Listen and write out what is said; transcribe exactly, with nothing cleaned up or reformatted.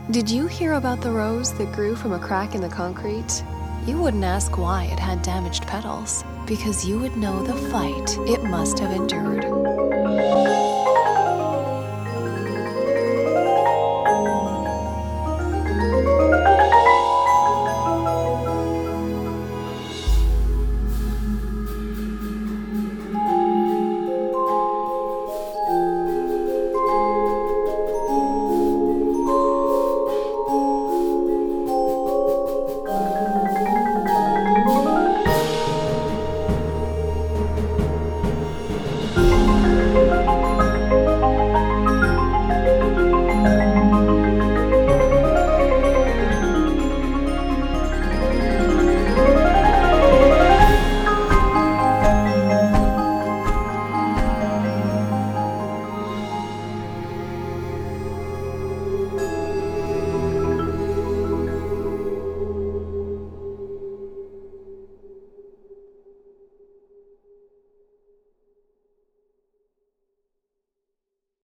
Did you hear about the rose that grew from a crack in the concrete? You wouldn't ask why it had damaged petals, because you would know the fight it must have endured.